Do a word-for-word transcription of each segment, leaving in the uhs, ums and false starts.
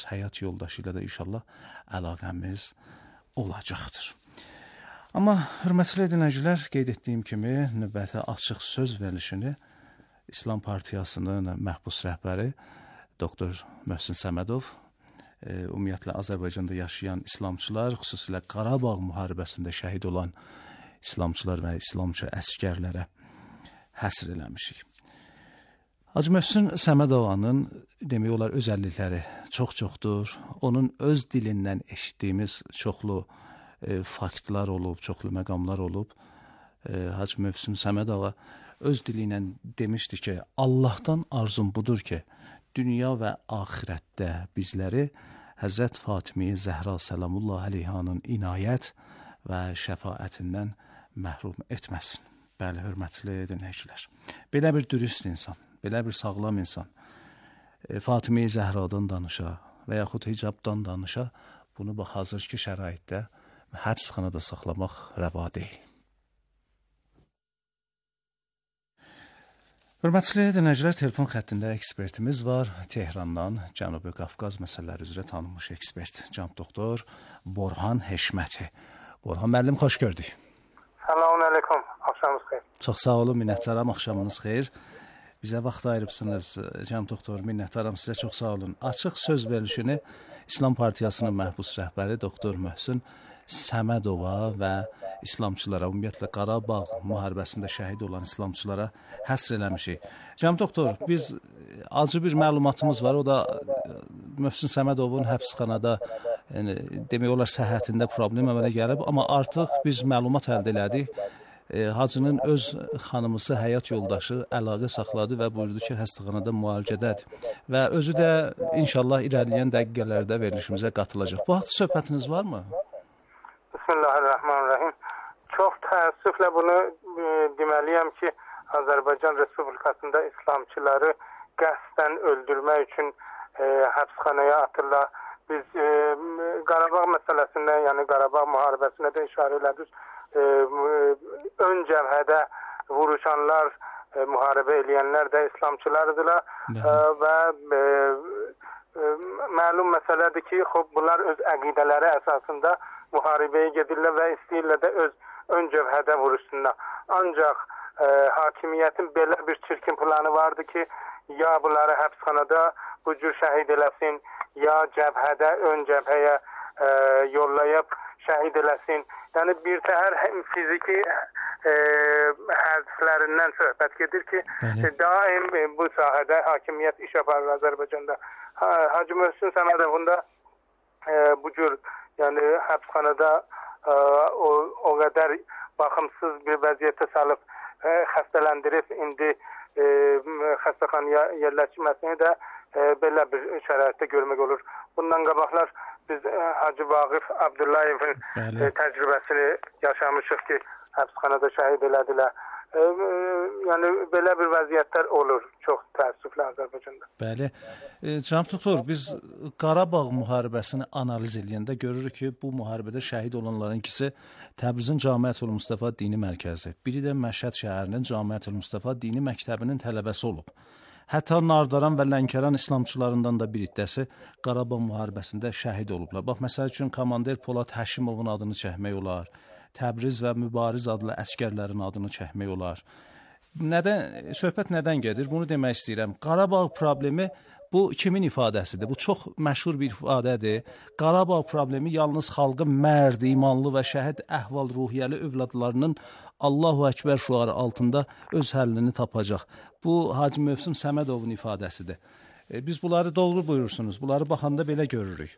həyat yoldaşı ilə də inşallah əlaqəmiz olacaqdır. Amma hörmətli dinləyicilər, qeyd etdiyim kimi növbəti açıq söz verilişini İslam Partiyasının məhbus rəhbəri doktor Möhsün Səmədov, e, ümumiyyətlə Azərbaycanda yaşayan İslamçılar, xüsusilə Qarabağ müharibəsində şəhid olan İslamçılar və İslamçı əskərlərə həsr eləmişik. Hacı Möhsün Səmədovanın demək olar özəllikləri çox-çoxdur. Onun öz dilindən eşitdiyimiz çoxlu e, faktlar olub, çoxlu məqamlar olub. E, Hacı Möhsün Səmədova öz dili ilə demişdi ki, Allahdan arzum budur ki, dünya və axirətdə bizləri Həzrət Fatimi Zəhra Səlamullah əleyhanın inayət və şəfaətindən məhrum etməsin. Bəli, hörmətli dinləyicilər. Belə bir dürüst insan, belə bir sağlam insan e, Fatimi Zəhradan danışa və yaxud hicabdan danışa, bunu bax hazırki şəraitdə həbsxanada saxlamaq rəva deyil. Hörmətli dinləyicilər, telefon xəttində ekspertimiz var. Tehrandan Cənubi Qafqaz məsələləri üzrə tanınmış ekspert, cənab doktor Borhan Heşməti. Borhan müəllim, xoş gördük. Selamun aleyküm, axşamınız xeyir. Çox sağ olun, minnətdaram, axşamınız xeyir. Bizə vaxt ayırıbsınız, cənab doktor, minnətdaram, sizə çox sağ olun. Açıq söz verilişini İslam Partiyasının məhbus rəhbəri doktor Möhsün Səmədova və İslamçılara, ümumiyyətlə Qarabağ müharibəsində şəhid olan İslamçılara həsr eləmişik. Cənab doktor, biz acı bir məlumatımız var, o da Möhsün Səmədovun həbsxanada, yəni, demək olar səhhətində problem əmələ gəlib, amma artıq biz məlumat əldə elədik. E, hacının öz xanımısı, həyat yoldaşı əlaqə saxladı və buyurdu ki, xəstəxanada müalicədədir. Və özü də inşallah irəliləyən dəqiqələrdə verilişimizə qatılacaq. Bu haqda söhbətiniz varmı? Bismillahirrahmanirrahim. Çox təəssüflə bunu e, deməliyəm ki, Azərbaycan Respublikasında İslamçıları qəsdən öldürmək üçün e, həbsxanaya atırlar. Biz e, Qarabağ məsələsində, yəni Qarabağ müharibəsinə də işarə elədik. E, ön cəbhədə vuruşanlar, e, müharibə eləyənlər də İslamçılardılar e, və e, e, məlum məsələdir ki, xub, bunlar öz əqidələri əsasında müharibəyə gedirlər və istəyirlər də öz ön cəbhədə vuruşsunlar. Ancaq e, hakimiyyətin belə bir çirkin planı vardı ki, ya bunları həbsxanada bu cür şəhid eləsin, ya cəbhədə ön cəbhəyə e, yollayıb şəhid eləsin. Yəni bir təhər fiziki e, hədflərindən söhbət gedir ki, e, daim e, bu sahədə hakimiyyət iş aparır Azərbaycanda. Ha, Hacı Möhsün Səmədovun da e, bu cür yəni həbsxanada e, o, o qədər baxımsız bir vəziyyətə salıb e, xəstələndirib, indi e, xəstəxanaya yerləşməsini də e, belə bir şəraitdə görmək olur. Bundan qabaqlar biz e, Hacı Vaqif Abdullayevin e, təcrübəsini yaşamışıq ki, həbsxanada şəhid elədilər. E, e, yəni belə bir vəziyyətlər olur çox təəssüflə Azərbaycanda. Bəli. E, Cənab doktor, biz Qarabağ müharibəsini analiz edəndə görürük ki, bu müharibədə şəhid olanların ikisi Təbrizin Camiətül Mustafa Dini Mərkəzi, biri də Məşhəd şəhərinin Camiətül Mustafa Dini Məktəbinin tələbəsi olub. Hətta Nardaran və Lənkəran İslamçılarından da bir iddəsi Qarabağ müharibəsində şəhid olublar. Bax, məsəl üçün, komandir Polad Həşimovun adını çəkmək olar, Təbriz və Mübariz adlı əskərlərin adını çəkmək olar. Nədən, söhbət nədən gedir? Bunu demək istəyirəm. Qarabağ problemi bu kimin ifadəsidir? Bu çox məşhur bir ifadədir. Qarabağ problemi yalnız xalqın mərd, imanlı və şəhid əhval ruhiyyəli övladlarının Allahu Əkbər şüarı altında öz həllini tapacaq. Bu Hacı Möhsün Səmədovun ifadəsidir. E, biz bunları doğru buyurursunuz. Bunları baxanda belə görürük.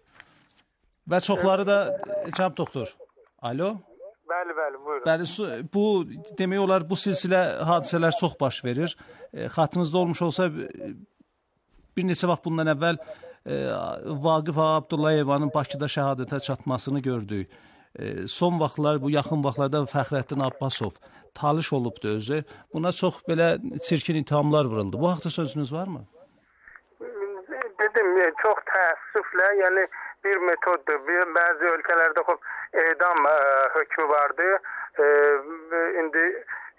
Və çoxları da, cənab doktor, alo? Bəli, bəli, buyurun. Bəli, bu demək olar, bu silsilə hadisələr çox baş verir. E, xatınızda olmuş olsa, bir neçə vaxt bundan əvvəl e, Vaqif Abdullayevanın Bakıda şəhadətə çatmasını gördük. E, son vaxtlar, bu yaxın vaxtlarda Fəxrəddin Abbasov talış olubdu özü. Buna çox belə çirkin ittihamlar vuruldu. Bu haqda sözünüz varmı? Dedim, çox təəssüflə, yəni bir metoddur. Bir, bəzi ölkələrdə xop, edam e, hökmü vardı. E, indi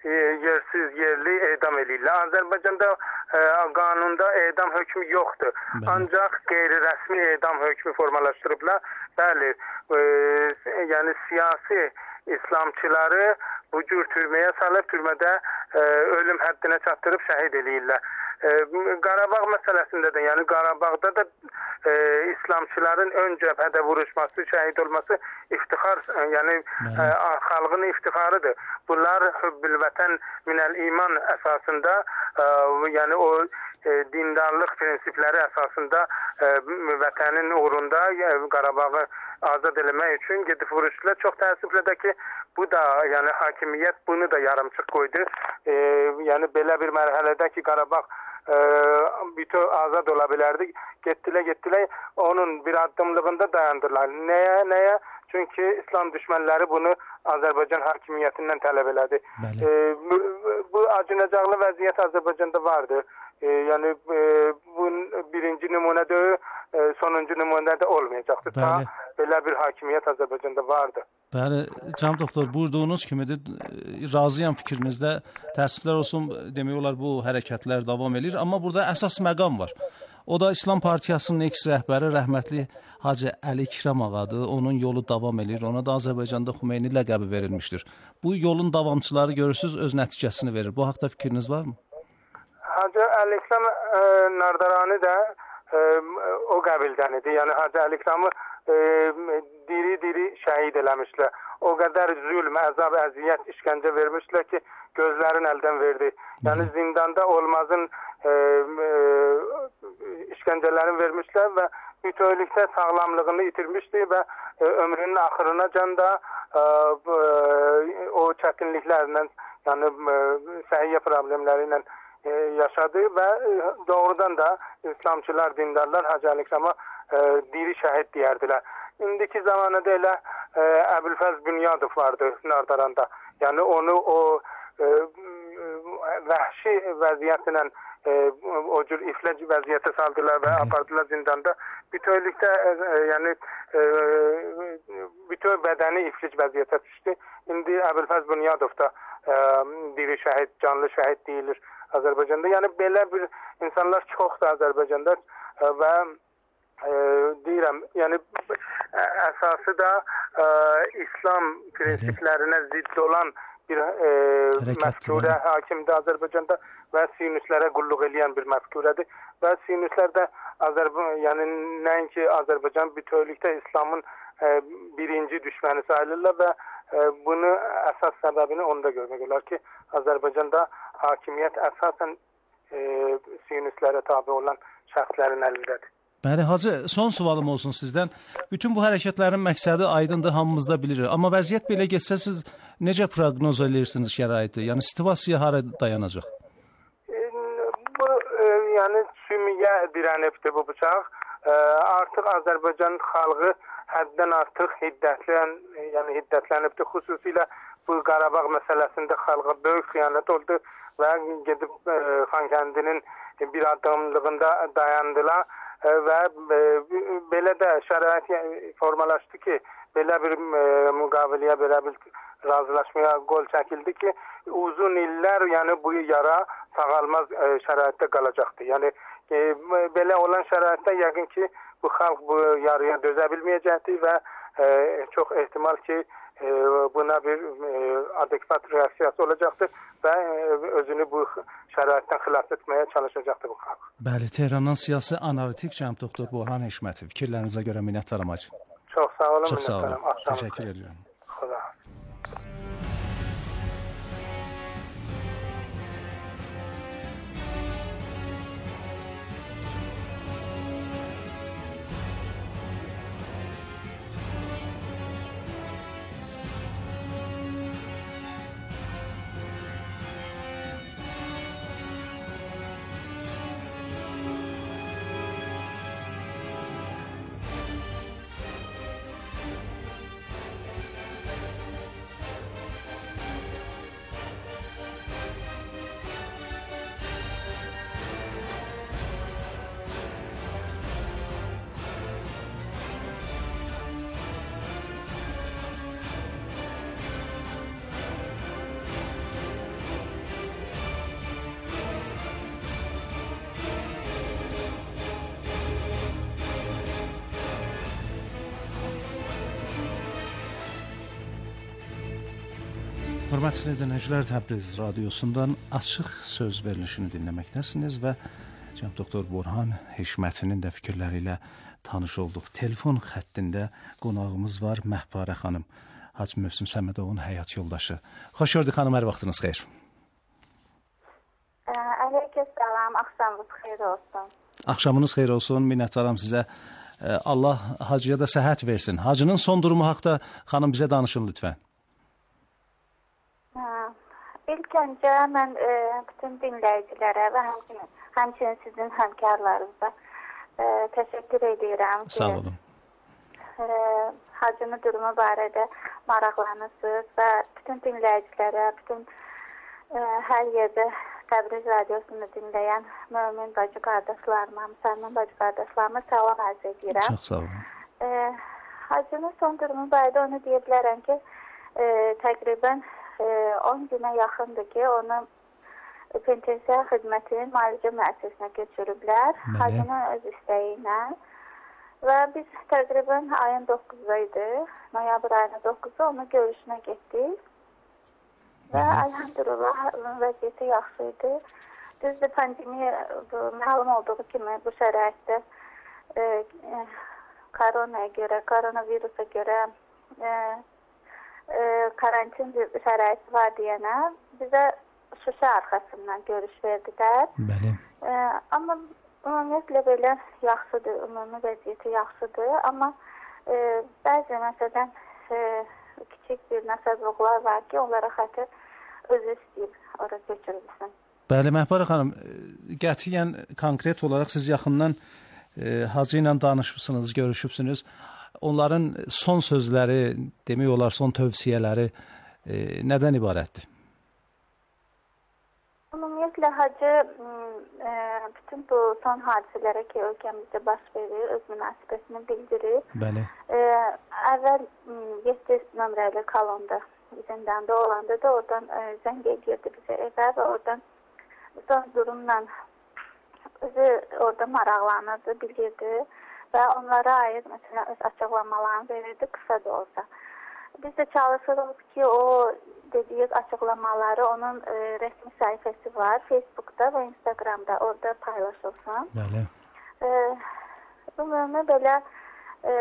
yersiz yerli edam edirlər. Azərbaycanda e, qanunda edam hökmü yoxdur. Bəli. Ancaq qeyri-rəsmi edam hökmü formalaşdırıblar. Bəli, e, yəni siyasi İslamçıları bu cür türməyə salıb, türmədə e, ölüm həddinə çatdırıb şəhid eləyirlər. E, Qarabağ məsələsində də, yəni Qarabağda da e, İslamçıların ön cəbhədə vuruşması, şəhid olması iftixar, yəni e, xalqın iftixarıdır. Bunlar hübbül vətən minəl iman əsasında, e, yəni o e, dindarlıq prinsipləri əsasında e, vətənin uğrunda e, Qarabağı azad eləmək üçün gedib vuruşdular. Çox təəssüflə ki, bu da, yəni hakimiyyət bunu da yarımçıq qoydu. E, yəni belə bir mərhələdə ki, Qarabağ e, bütöv azad ola bilərdi. Getdilər, getdilər, onun bir addımlığında dayandırlar. Nəyə, nəyə? Çünki İslam düşmənləri bunu Azərbaycan hakimiyyətindən tələb elədi. E, bu, bu acınacaqlı vəziyyət Azərbaycanda vardı. E, yəni e, bu birinci nümunədə, e, sonuncu nümunədə olmayacaqdı. Ta belə bir hakimiyyət Azərbaycanda vardı. Bəli, cənab doktor, buyurduğunuz kimidir. Razıyam fikrinizdə. Təəssüflər olsun, demək olar bu hərəkətlər davam edir. Amma burada əsas məqam var. O da İslam Partiyasının eks rəhbəri rəhmətli Hacı Əli İkram ağadır. Onun yolu davam edir. Ona da Azərbaycanda Xümeyni ləqəbi verilmişdir. Bu yolun davamçıları görürsünüz öz nəticəsini verir. Bu haqda fikriniz varmı? Hacı Əli İkram e, Nardarani də e, o qəbildən idi. Yəni Hacı Əli İkramı e, diri-diri şəhid eləmişlər. O qədər zülm, əzab, əziyyət, işgəncə vermişlər ki, gözlərin əldən verdi. Yəni zindanda olmazın e, e, işgəncələrini vermişlər və bütövlükdə sağlamlığını itirmişdi və e, ömrünün axırına can da e, e, o çətinliklərlə, yəni e, səhiyyə problemləri ilə e, yaşadı və e, doğrudan da İslamçılar, dindarlar Hacı Əli İkrama e, diri şəhid deyərdilər. İndiki zamanında elə e, Əbülfəz Bünyadov vardı Nardaranda. Yəni onu o e, vəhşi vəziyyətlə e, o cür ifləc vəziyyətə saldılar və apardılar zindanda. Bütövlükdə e, yəni e, bütöv bədəni iflic vəziyyətə düşdü. İndi Əbülfəz Bünyadov da e, diri şəhid, canlı şəhid deyilir Azərbaycanda. Yəni belə bir insanlar çoxdur Azərbaycanda e, və e, deyirəm, yəni əsası da e, İslam prinsiplərinə zidd olan bir e, məfkurə hakimdir Azərbaycanda və sinüslərə qulluq edən bir məfkurədir. Və sinüslər də Azərbaycan, yəni nəinki Azərbaycan bütövlükdə İslamın e, birinci düşməni sayılırlar və e, bunu əsas səbəbini onda görmək olar ki, Azərbaycanda hakimiyyət əsasən e, sinüslərə tabi olan şəxslərin əlindədir. Bəli, Hacı, son sualım olsun sizdən. Bütün bu hərəkətlərin məqsədi aydındır, hamımızda bilirik. Amma vəziyyət belə geçsə, siz necə proqnoz edirsiniz şəraiti? Yəni, situasiya hara dayanacaq? E, bu, e, yəni, sümüyə dirənibdir bu bıçaq. E, artıq Azərbaycan xalqı həddən artıq hiddətlən, yəni hiddətlənibdir. Xüsusilə bu Qarabağ məsələsində xalqa böyük xıyanət oldu və gedib e, Xankəndinin bir adamlığında dayandılar. Və e, belə də şərait formalaşdı ki, belə bir e, müqaviləyə, belə bir razılaşmaya qol çəkildi ki, uzun illər yəni bu yara sağalmaz e, şəraitdə qalacaqdır. Yəni e, belə olan şəraitdə yəqin ki, bu xalq bu yarıya dözə bilməyəcəkdir və e, çox ehtimal ki, e, buna bir e, adekvat reaksiyası olacaqdır və e, özünü bu şəraitdən xilas etməyə çalışacaqdır bu xalq. Bəli, Tehrandan siyasi analitik cənab doktor Burhan Eşmətov, fikirlərinizə görə minnətdaram hacı. Çox sağ olun. Çox sağ olun. Təşəkkür edirəm. Xuda. Hörmətli dinləyicilər, Təbriz radiosundan açıq söz verilişini dinləməkdəsiniz və cənab doktor Borhan Hişmətinin də fikirləri ilə tanış olduq. Telefon xəttində qonağımız var Məhparə xanım, Hacı Mövsüm Səmədovun həyat yoldaşı. Xoş gördük xanım, hər vaxtınız xeyir. Əleyküm salam, axşamınız xeyir olsun. Axşamınız xeyir olsun, minnətdaram sizə. Allah hacıya da səhət versin. Hacının son durumu haqda xanım bizə danışın lütfən. İlk öncə mən e, bütün dinləyicilərə və həmçinin, həmçinin sizin həmkarlarınıza e, təşəkkür edirəm ki, sağ olun. E, hacının durumu barədə maraqlanırsınız və bütün dinləyicilərə, bütün e, hər yerdə Təbriz radiosunu dinləyən mömin bacı qardaşlarıma, müsəlman bacı qardaşlarıma salam arz edirəm. Çox sağ olun. E, hacının son durumu barədə onu deyə bilərəm ki, e, təqribən on günə yaxındır ki, onu penitensiar xidmətinin müalicə müəssisəsinə götürüblər. Hacının öz istəyi ilə. Və biz təqribən ayın doqquzu idi, noyabr ayının doqquzu onu görüşünə getdik. Və elhamdülillah vəziyyəti yaxşı idi. Düzdür, pandemiya məlum olduğu kimi bu şəraitdə e, e, koronaya görə, koronavirusa görə e, E, karantin şəraiti var deyənə bizə Şuşa arxasından görüş verdilər. Bəli. E, amma ümumiyyətlə belə yaxşıdır, ümumi vəziyyəti yaxşıdır. Amma e, bəzi məsələn e, kiçik bir nəsəblıqlar var ki, onlara xətir özü istəyib ora götürülsün. Bəli, Məhparə xanım, qətiyyən konkret olaraq siz yaxından e, hacı ilə danışmışsınız, görüşübsünüz. Onların son sözləri, demək olar son tövsiyələri e, nədən ibarətdir? Ümumiyyətlə hacı e, bütün bu son hadisələrə ki, ölkəmizdə baş verir, öz münasibətini bildirir. Bəli. E, əvvəl yeddi nömrəli kolonda zindanda olanda da oradan e, zəng edirdi bizə evə və oradan son durumla özü orada maraqlanırdı, bilirdi. Və onlara aid məsələn öz açıqlamalarını verirdi, qısa da olsa. Biz də çalışırıq ki, o dediyi açıqlamaları onun e, rəsmi səhifəsi var, Facebookda və Instagramda, orada paylaşılsın. Bəli. E, ümumi belə e,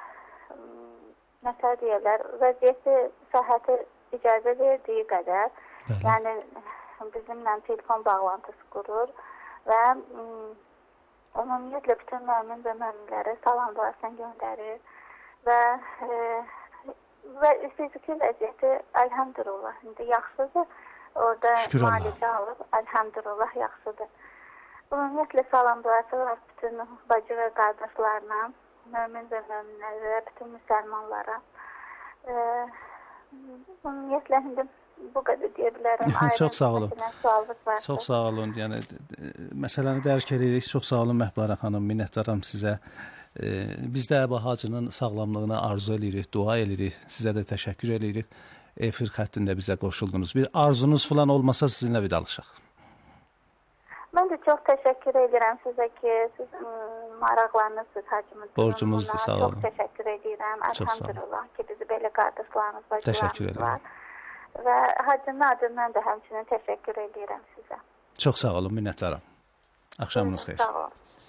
nəsə deyirlər, vəziyyəti səhhəti icazə verdiyi qədər, bəli. Yəni bizimlə telefon bağlantısı qurur və ümumiyyətlə bütün mümin və müminlərə salam duasını göndərir və e, və fiziki vəziyyəti elhamdülillah indi yaxşıdır. Orada müalicə alıb elhamdülillah yaxşıdır. Ümumiyyətlə salam duası var bütün bacı və qardaşlarına, mümin və müminlərə, bütün müsəlmanlara. E, ümumiyyətlə indi bu qədər deyə bilərəm. Çox sağ olun. Çox sağ olun. Yəni məsələni dərk edirik. Çox sağ olun Məhparə xanım. Minnətdaram sizə. E, biz də Əba Hacının sağlamlığına arzu edirik, dua edirik. Sizə də təşəkkür edirik. Efir xəttində bizə qoşuldunuz. Bir arzunuz falan olmasa sizinlə vidalaşaq. Mən də çox təşəkkür edirəm sizə ki, siz maraqlanırsınız hacımız. Borcumuzdur, sağ olun. Çox təşəkkür edirəm. Elhamdülillah ki, bizi belə qardaşlarımız, bacılarımız var. Və hacının adından da həmçinin təşəkkür edirəm sizə. Çox sağ olun, minnətdaram. Axşamınız xeyir. Sağ olun.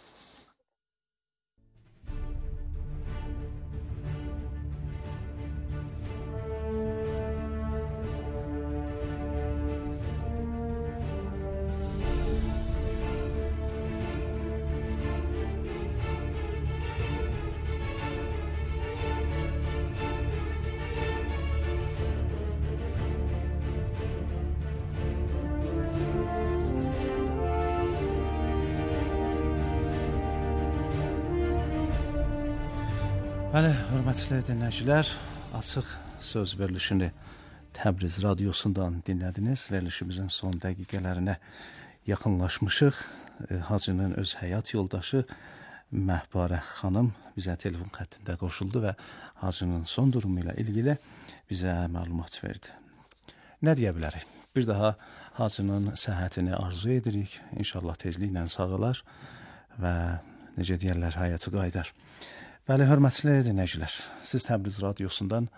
Bəli, hörmətli dinləyicilər, açıq söz verilişini Təbriz radiosundan dinlədiniz. Verilişimizin son dəqiqələrinə yaxınlaşmışıq. Hacının öz həyat yoldaşı Məhparə xanım bizə telefon xəttində qoşuldu və hacının son durumu ilə ilgili bizə məlumat verdi. Nə deyə bilərik? Bir daha hacının səhhətini arzu edirik. İnşallah tezliklə sağalar və necə deyərlər, həyatı qaydar. Bəli, hörmətli dinləyicilər, siz Təbriz radiosundan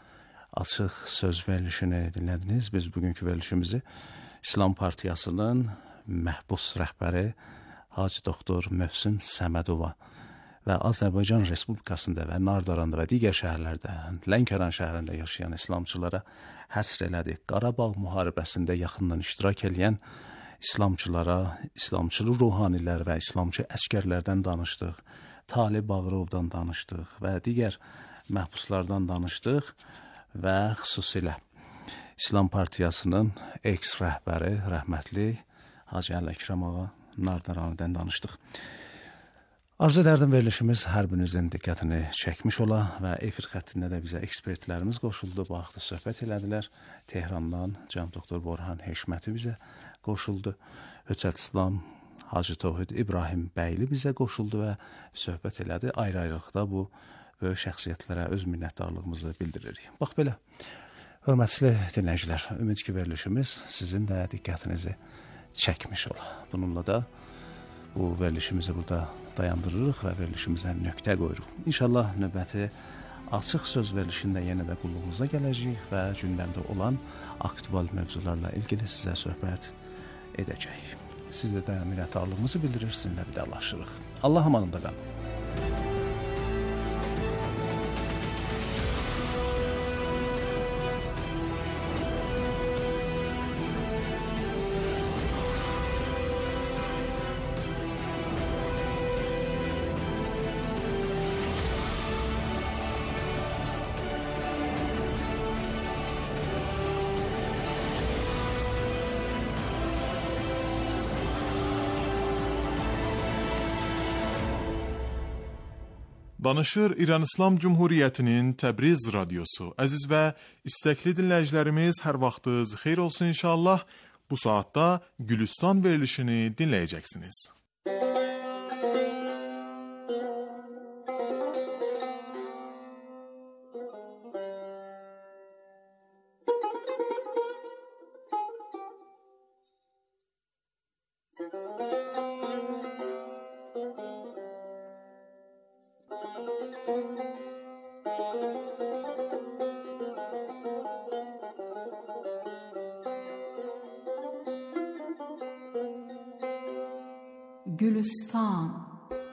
açıq söz verilişini dinlədiniz. Biz bugünkü verilişimizi İslam Partiyasının məhbus rəhbəri Hacı Doktor Mövsüm Səmədova və Azərbaycan Respublikasında və Nardaranda və digər şəhərlərdə, Lənkəran şəhərində yaşayan İslamçılara həsr elədi. Qarabağ müharibəsində yaxından iştirak edən İslamçılara, İslamçı ruhanilər və İslamçı əskərlərdən danışdıq, Talib Bağırovdan danışdıq və digər məhbuslardan danışdıq və xüsusilə İslam Partiyasının eks rəhbəri, rəhmətli Hacı Əli Əkrəm ağa Nardaranidən danışdıq. Arzu edərdim verilişimiz hər birinizin diqqətini çəkmiş ola və efir xəttində də bizə ekspertlərimiz qoşuldu. Bu vaxtda söhbət elədilər. Tehrandan cənab doktor Borhan Heşməti bizə qoşuldu. Höçət İslam Hacı Tohid İbrahim Bəyli bizə qoşuldu və söhbət elədi. Ayrı-ayrılıqda bu böyük şəxsiyyətlərə öz minnətdarlığımızı bildiririk. Bax belə, hörmətli dinləyicilər, ümid ki verilişimiz sizin də diqqətinizi çəkmiş ola. Bununla da bu verilişimizi burada dayandırırıq və verilişimizə nöqtə qoyuruq. İnşallah növbəti açıq söz verilişində yenə də qulluğunuza gələcəyik və gündəmdə olan aktual mövzularla ilgili sizə söhbət edəcəyik. Sizə də minnətdarlığımızı bildirir, sizinlə vidalaşırıq. Allah amanında qalın. Danışır İran İslam Cumhuriyyətinin Təbriz radiosu. Əziz və istəkli dinləyicilərimiz, hər vaxtınız xeyir olsun inşallah. Bu saatda Gülüstan verilişini dinləyəcəksiniz. Gülüstan.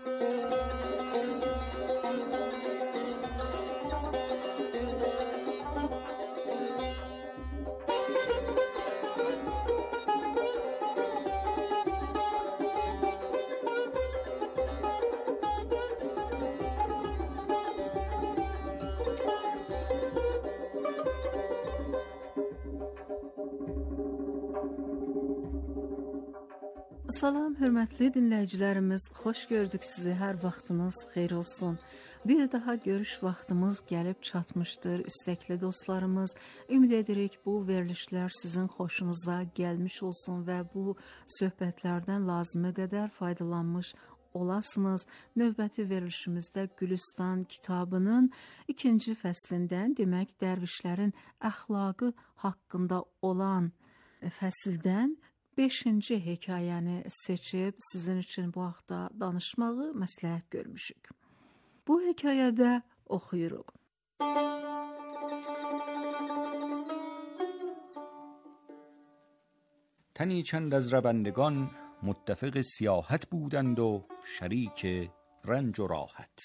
Salam, hörmətli dinləyicilərimiz, xoş gördük sizi, hər vaxtınız xeyir olsun. Bir daha görüş vaxtımız gəlib çatmışdır, istəkli dostlarımız. Ümid edirik bu verilişlər sizin xoşunuza gəlmiş olsun və bu söhbətlərdən lazımı qədər faydalanmış olasınız. Növbəti verilişimizdə Gülüstan kitabının ikinci fəslindən, demək dərvişlərin əxlaqı haqqında olan fəsildən beşinci hekayəni seçib sizin üçün bu haqda danışmağı məsləhət görmüşük. Bu hekayədə oxuyuruq. تنی چند از ربندگان متفق سیاحت بودند و شریک رنج و راحت.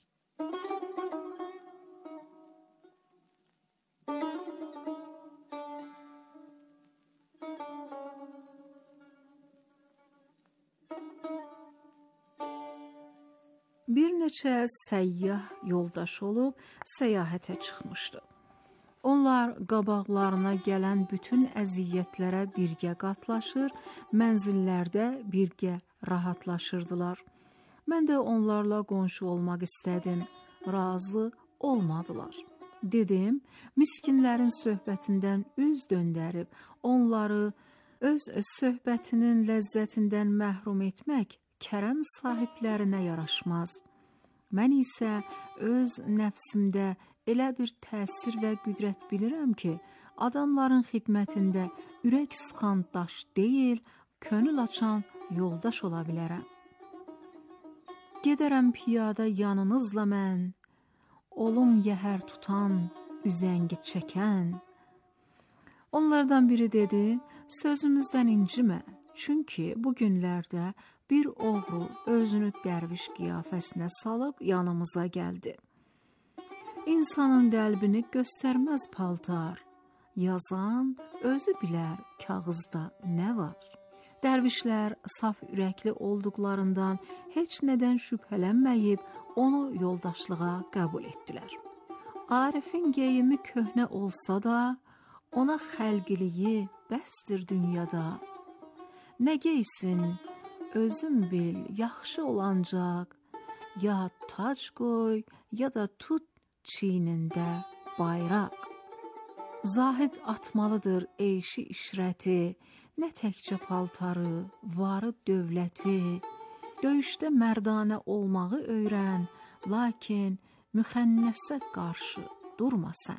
Bir neçə səyyah yoldaş olub səyahətə çıxmışdı. Onlar qabaqlarına gələn bütün əziyyətlərə birgə qatlaşır, mənzillərdə birgə rahatlaşırdılar. Mən də onlarla qonşu olmaq istədim, razı olmadılar. Dedim, miskinlərin söhbətindən üz döndərib, onları öz söhbətinin ləzzətindən məhrum etmək kərəm sahiblərinə yaraşmaz. Mən isə öz nəfsimdə elə bir təsir və qüdrət bilirəm ki, adamların xidmətində ürək sıxan daş deyil, könül açan yoldaş ola bilərəm. Gedərəm piyada yanınızla mən, olum yəhər tutan üzəngi çəkən. Onlardan biri dedi, sözümüzdən incimə, çünki bu günlərdə bir oğru özünü dərviş qiyafəsinə salıb yanımıza gəldi. İnsanın qəlbini göstərməz paltar, yazan özü bilər kağızda nə var. Dərvişlər saf ürəkli olduqlarından heç nədən şübhələnməyib onu yoldaşlığa qəbul etdilər. Arifin geyimi köhnə olsa da, ona xəlqiliyi bəsdir dünyada. Nə geysin, özün bil, yaxşı olancaq, ya tac qoy, ya da tut çiynində bayraq. Zahid atmalıdır eyşi işrəti, nə təkcə paltarı, varı dövləti. Döyüşdə mərdanə olmağı öyrən, lakin müxənnəsə qarşı durma sən.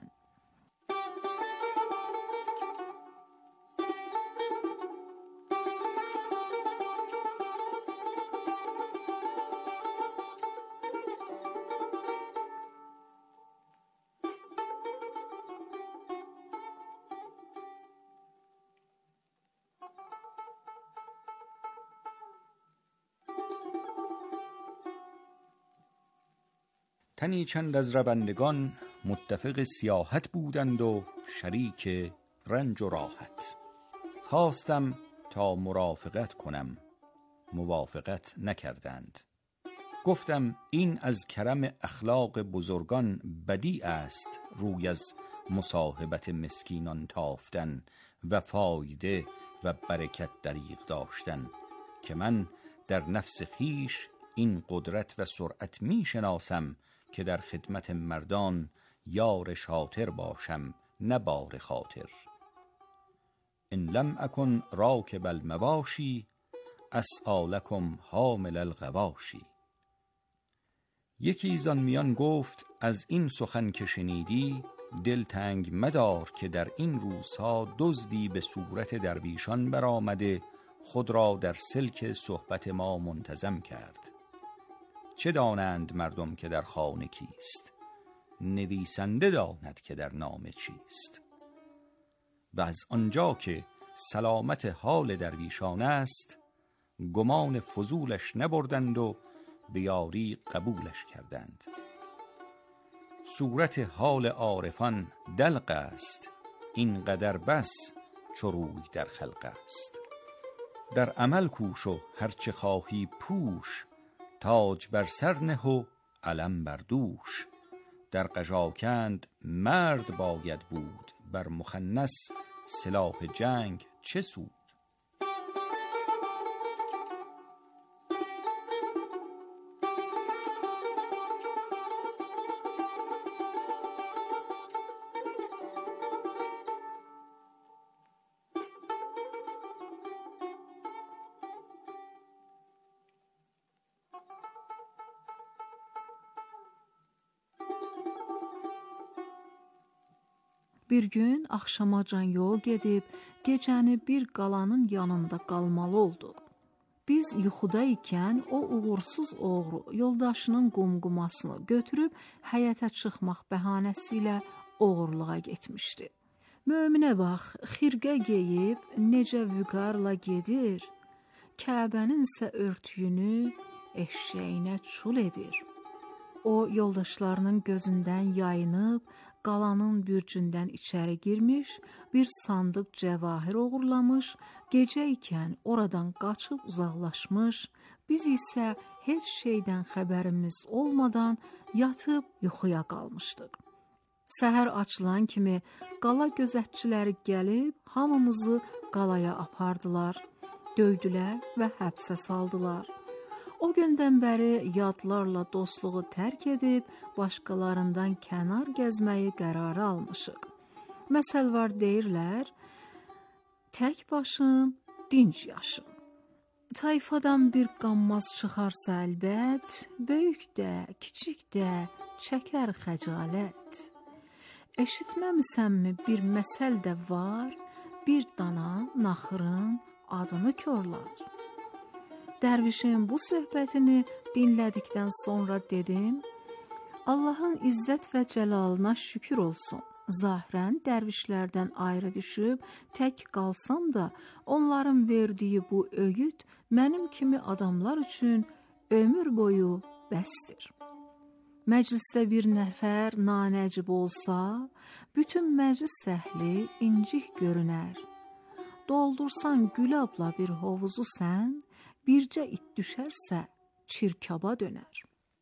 تنی چند از ربندگان متفق سیاحت بودند و شریک رنج و راحت. خواستم تا مرافقت کنم، موافقت نکردند. گفتم این از کرم اخلاق بزرگان بدیع است روی از مصاحبت مسکینان تافتن و فایده و برکت دریغ داشتن، که من در نفس خیش این قدرت و سرعت می شناسم که در خدمت مردان یار شاطر باشم نه بار خاطر. ان لم اکن راکب المواشی اسعی لکم حامل الغواشی. یکی زان میان گفت از این سخن که شنیدی دل تنگ مدار که در این روزها دزدی به صورت درویشان برآمده خود را در سلک صحبت ما منتظم کرد. چه دانند مردم که در خانه کیست؟ نویسنده داند که در نامه چیست. و از آنجا که سلامت حال درویشان است گمان فضولش نبردند و به یاری قبولش کردند. صورت حال عارفان دلق است، این قدر بس چو روی در خلق است. در عمل کوش و هرچه خواهی پوش، تاج بر سر نه و علم بر دوش. در قژاکند مرد باید بود، بر مخنث سلاح جنگ چه سود. Bir gün axşamacan yol gedib, gecəni bir qalanın yanında qalmalı olduq. Biz yuxuda ikən o uğursuz oğru yoldaşının qumqumasını götürüb həyətə çıxmaq bəhanəsi ilə oğurluğa getmişdi. Möminə bax, xirqə geyib necə vüqarla gedir, Kəbənin isə örtüyünü eşşəyinə çul edir. O yoldaşlarının gözündən yayınıb, qalanın bürcündən içəri girmiş, bir sandıq cəvahir oğurlamış, gecə ikən oradan qaçıb uzaqlaşmış, biz isə heç şeydən xəbərimiz olmadan yatıb yuxuya qalmışdıq. Səhər açılan kimi qala gözətçiləri gəlib, hamımızı qalaya apardılar, döydülər və həbsə saldılar. O gündən bəri yadlarla dostluğu tərk edib, başqalarından kənar gəzməyi qərarı almışıq. Məsəl var deyirlər, tək başım, dinc yaşım. Tayfadan bir qanmaz çıxarsa əlbət, böyük də, kiçik də çəkər xəcalət. Eşitməmisənmi bir məsəl də var, bir dana naxırın adını körlar. Dərvişin bu söhbətini dinlədikdən sonra dedim, Allahın izzət və cəlalına şükür olsun. Zahirən dərvişlərdən ayrı düşüb tək qalsam da, onların verdiyi bu öğüt mənim kimi adamlar üçün ömür boyu bəsdir. Məclisdə bir nəfər nanəcib olsa, bütün məclis əhli incik görünər. Doldursan gülabla bir hovuzu sən, bircə it düşərsə çirkaba dönər.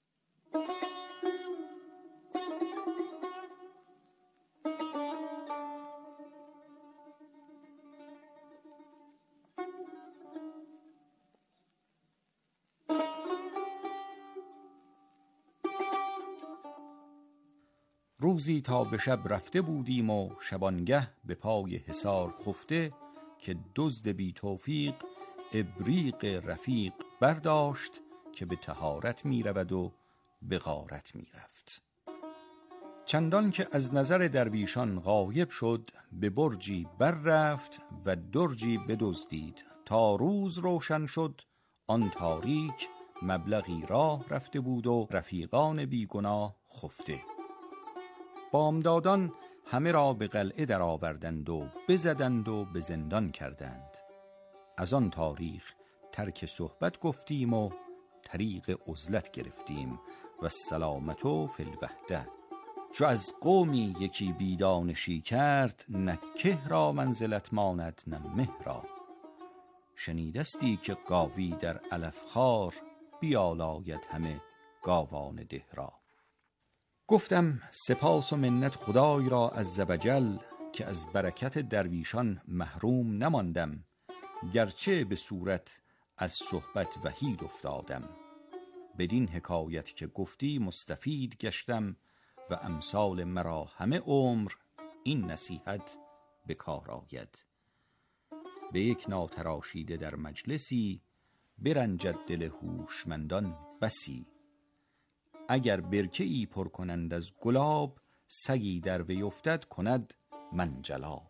روزی تا به شب رفته بودیم و شبانگه به پای حصار خفته که دزد بی توفیق ابریق رفیق برداشت که به طهارت می رود و به غارت می رفت. چندان که از نظر درویشان غایب شد، به برجی بر رفت و درجی بدزدید تا روز روشن شد. آن تاریک مبلغی راه رفته بود و رفیقان بیگناه خفته. بامدادان همه را به قلعه در آوردند و بزدند و به زندان کردند. از آن تاریخ ترک صحبت گفتیم و طریق عزلت گرفتیم و سلامتو فی الوحده. چو از قومی یکی بیدانشی کرد، نه که را منزلت ماند نه مه را. شنیدستی که گاوی در علف خار، بیالاید همه گاوان ده را. گفتم سپاس و منت خدای را عزوجل که از برکت درویشان محروم نماندم، گرچه به صورت از صحبت وحید افتادم. بدین حکایت که گفتی مستفید گشتم و امثال مرا همه عمر این نصیحت به کار آید. به یک ناتراشیده در مجلسی، برنجد دل هوشمندان بسی. اگر برکه ای پر کنند از گلاب، سگی در وی افتد کند منجلاب.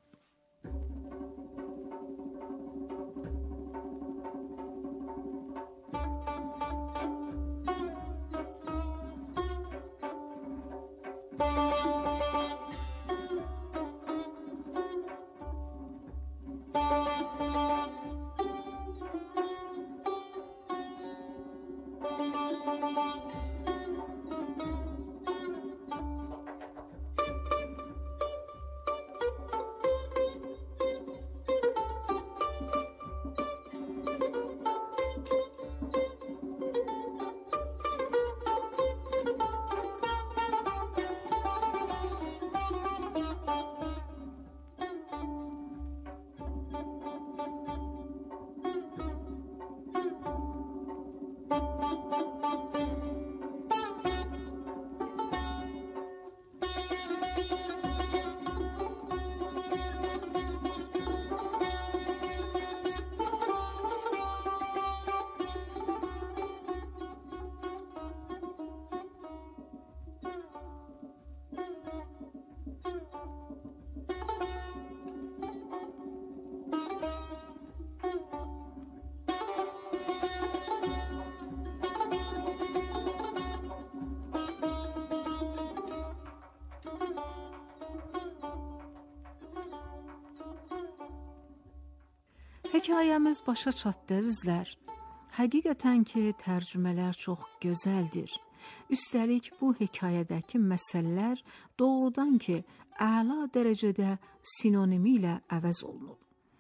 Hekayəmiz başa çatdı əzizlər. Həqiqətən ki, tərcümələr çox gözəldir. Üstəlik bu hekayədəki məsələlər doğrudan ki, əla dərəcədə sinonimi ilə əvəz olunub.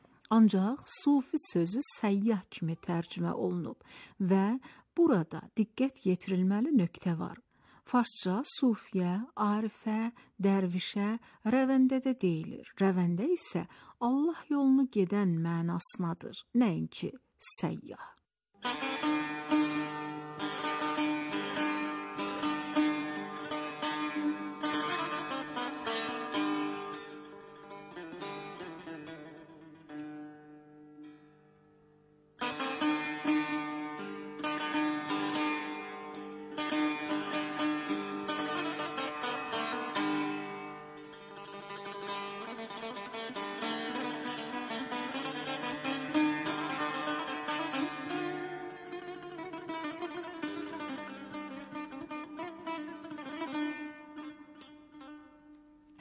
Ancaq sufi sözü səyyah kimi tərcümə olunub və burada diqqət yetirilməli nöqtə var. Farsça sufiyə, arifə, dərvişə, rəvəndədə deyilir. Rəvəndə isə Allah yolunu gedən mənasınadır, nəinki səyyah.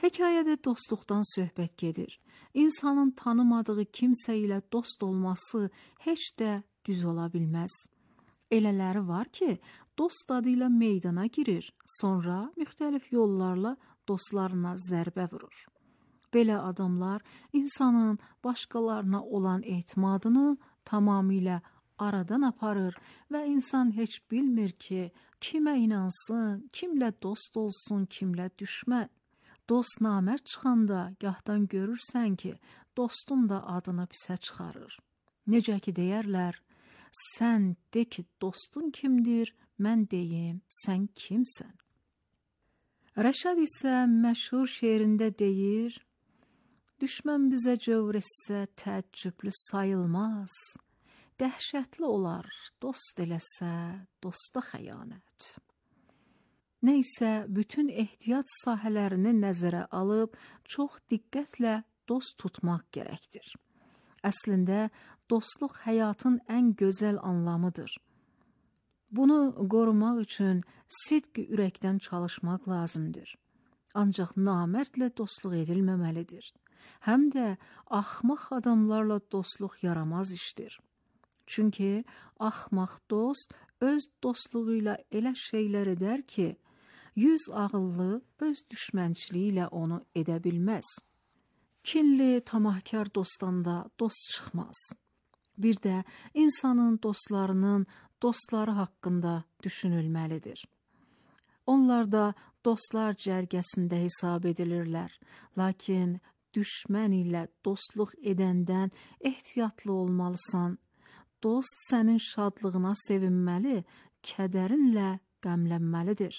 Hekayədə dostluqdan söhbət gedir. İnsanın tanımadığı kimsə ilə dost olması heç də düz ola bilməz. Elələri var ki, dost adı ilə meydana girir, sonra müxtəlif yollarla dostlarına zərbə vurur. Belə adamlar insanın başqalarına olan etimadını tamamilə aradan aparır və insan heç bilmir ki, kimə inansın, kimlə dost olsun, kimlə düşmən. Dost namərd çıxanda gahdan görürsən ki, dostun da adını pisə çıxarır. Necə ki deyərlər, sən de ki, dostun kimdir, mən deyim, sən kimsən? Rəşad isə məşhur şeirində deyir, düşmən bizə cövr etsə təəccüblü sayılmaz, dəhşətli olar, dost eləsə, dosta xəyanət. Nəysə, bütün ehtiyat sahələrini nəzərə alıb, çox diqqətlə dost tutmaq gərəkdir. Əslində, dostluq həyatın ən gözəl anlamıdır. Bunu qorumaq üçün sidq ürəkdən çalışmaq lazımdır. Ancaq namərdlə dostluq edilməməlidir. Həm də axmaq adamlarla dostluq yaramaz işdir. Çünki axmaq dost öz dostluğu ilə elə şeylər edər ki, yüz ağıllı öz düşmənçiliyi ilə onu edə bilməz. Kinli, tamahkar dostdan da dost çıxmaz. Bir də insanın dostlarının dostları haqqında düşünülməlidir. Onlar da dostlar cərgəsində hesab edilirlər. Lakin düşmən ilə dostluq edəndən ehtiyatlı olmalısan. Dost sənin şadlığına sevinməli, kədərinlə qəmlənməlidir.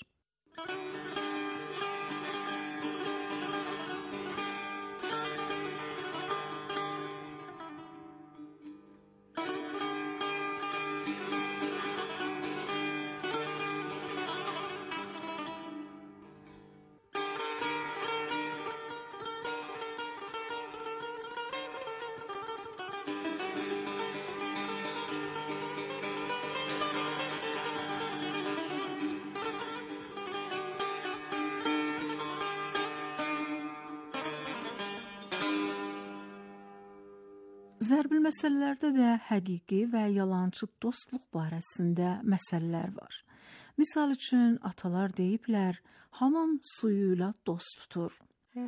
Zərbil məsələlərdə də həqiqi və yalançı dostluq barəsində məsələlər var. Misal üçün, atalar deyiblər, hamam suyuyla dost tutur.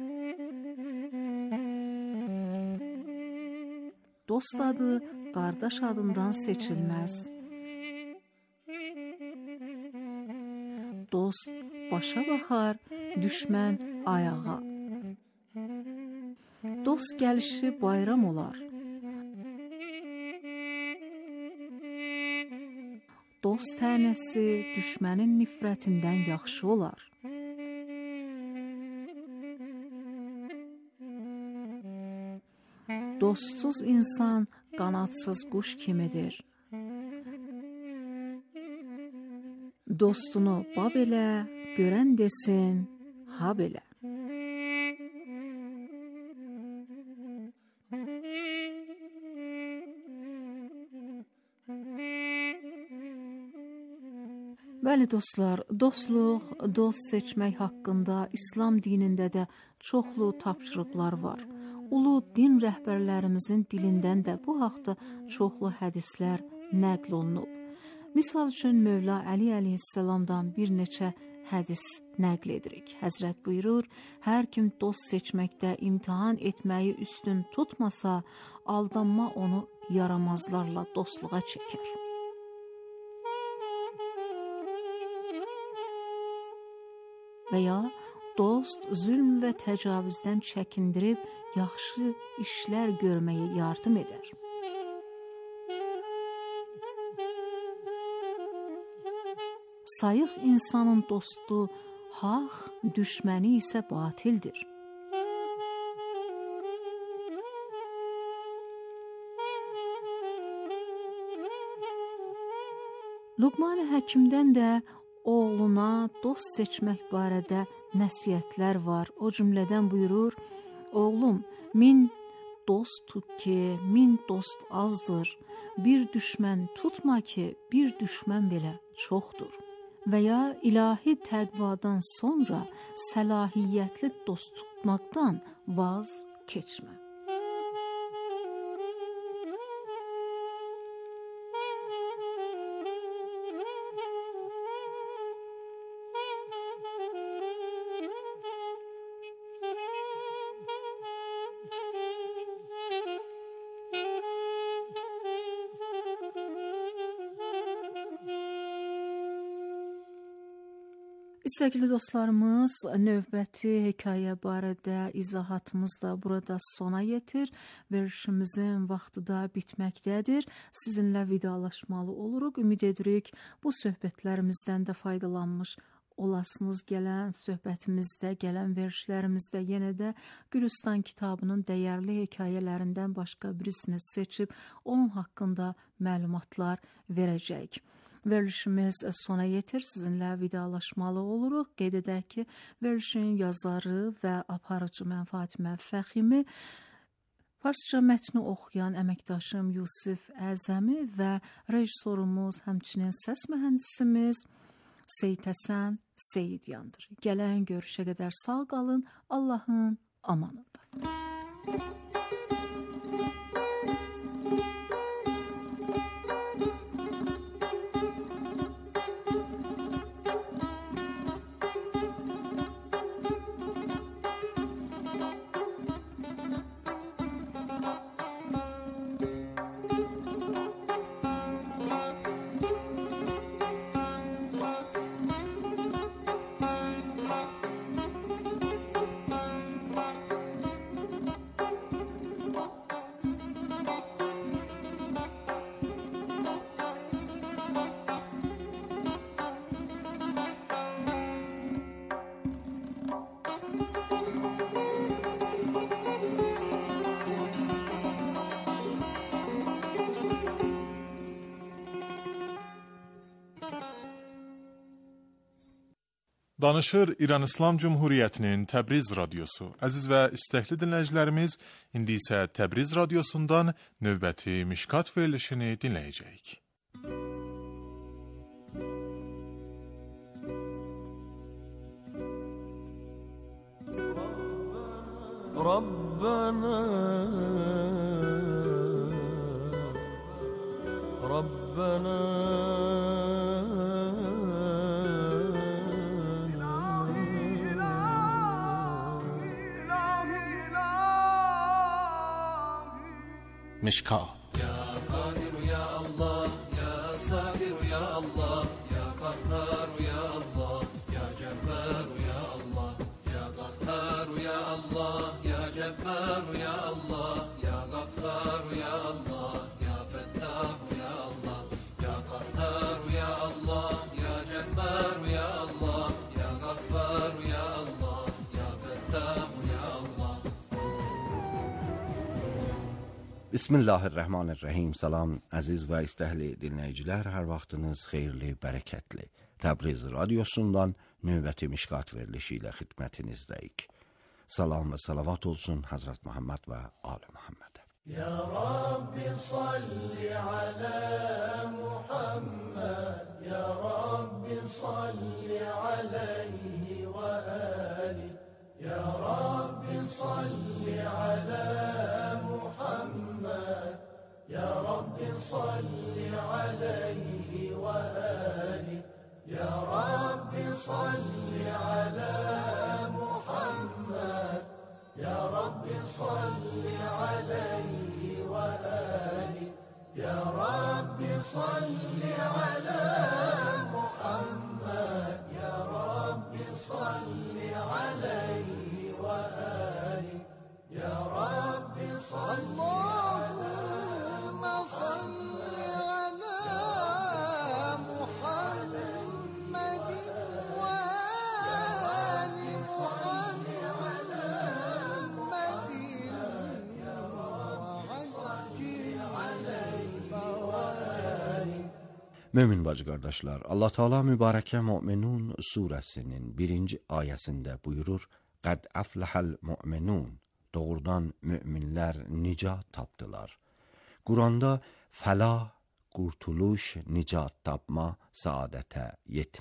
Dost adı qardaş adından seçilməz. Dost başa baxar, düşmən ayağa. Dost gəlişi bayram olar. Dost tənəsi düşmənin nifrətindən yaxşı olar. Dostsuz insan qanadsız quş kimidir. Dostunu bab elə, görən desin, ha belə. Bəli dostlar, dostluq, dost seçmək haqqında İslam dinində də çoxlu tapşırıqlar var. Ulu din rəhbərlərimizin dilindən də bu haqda çoxlu hədislər nəql olunub. Misal üçün Mövla Əli əleyhissalamdan bir neçə hədis nəql edirik. Həzrət buyurur, hər kim dost seçməkdə imtihan etməyi üstün tutmasa, aldanma onu yaramazlarla dostluğa çəkər. Və ya dost zülm və təcavüzdən çəkindirib yaxşı işlər görməyə yardım edər. Sayıq insanın dostu haq, düşməni isə batildir. Luqman-ı Həkimdən də oğluna dost seçmək barədə nəsiyyətlər var. O cümlədən buyurur, oğlum, min dost tut ki, min dost azdır. Bir düşmən tutma ki, bir düşmən belə çoxdur. və ya ilahi təqvadan sonra səlahiyyətli dost tutmaqdan vaz keçmə. Sevgili dostlarımız, növbəti hekayə barədə izahatımız da burada sona yetir. Verilişimizin vaxtı da bitməkdədir. Sizinlə vidalaşmalı oluruq. Ümid edirik, bu söhbətlərimizdən də faydalanmış olasınız. Gələn söhbətimizdə, gələn verilişlərimizdə yenə də Gülüstan kitabının dəyərli hekayələrindən başqa birisini seçib, onun haqqında məlumatlar verəcəyik. Verilişimiz sona yetir, sizinlə vidalaşmalı oluruq. Qeyd edək ki, verilişin yazarı və aparıcı mən Fatimə Fəximi, farsça mətni oxuyan əməkdaşım Yusif Əzəmi və rejissorumuz, həmçinin səs mühəndisimiz Seyid Həsən Seyidyandır. Gələn görüşə qədər sağ qalın, Allahın amanında. Danışır İran İslam Cumhuriyyətinin Təbriz radiosu. Əziz və istəkli dinləyicilərimiz, indi isə Təbriz radiosundan növbəti Mişkat verilişini dinləyəcəyik. Rabbana Rabbana Mişkat. Ya Kadir ya Allah, ya Satir ya Allah, ya Kahhar ya Allah, ya Cebbar ya Allah, ya Kahhar ya Allah, ya Cebbar ya Allah, ya Gaffar ya Allah, ya Fettah ya Allah, ya Kahhar ya Allah, ya Cebbar ya Allah, ya Gaffar ya Allah, ya Fettah ya Allah. Bismillahirrahmanirrahim. Salam əziz və istəhli dinləyicilər, hər vaxtınız xeyirli, bərəkətli. Təbriz radiosundan növbəti Mişkat verilişi ilə xidmətinizdəyik. Salam və salavat olsun Hazret Muhammed və Ali Muhammedə. Ya Rabbi salli ala Muhammed, Ya Rabbi salli aleyhi və ali, Ya Rabbi salli ala Muhammed, Ya Rabbi salli aleyhi ve ali, Ya Rabbi salli ala Muhammed, Ya Rabbi salli aleyhi ve ali, Ya Rabbi salli ala Muhammed, Ya Rabbi salli aleyhi ve ali, Ya Rabbi salli Allahümme salli ala Muhammedin ve ali salli ala Muhammedin ve salli aleyhi ve ali. Mömin bacı qardaşlar, Allah Teala mübarəkə Müminun surəsinin birinci ayəsində buyurur: Qəd əfləhəl müminun. Doğrudan müminlər nicat tapdılar. Quranda fəlah, qurtuluş, nicat tapma, saadətə yetmə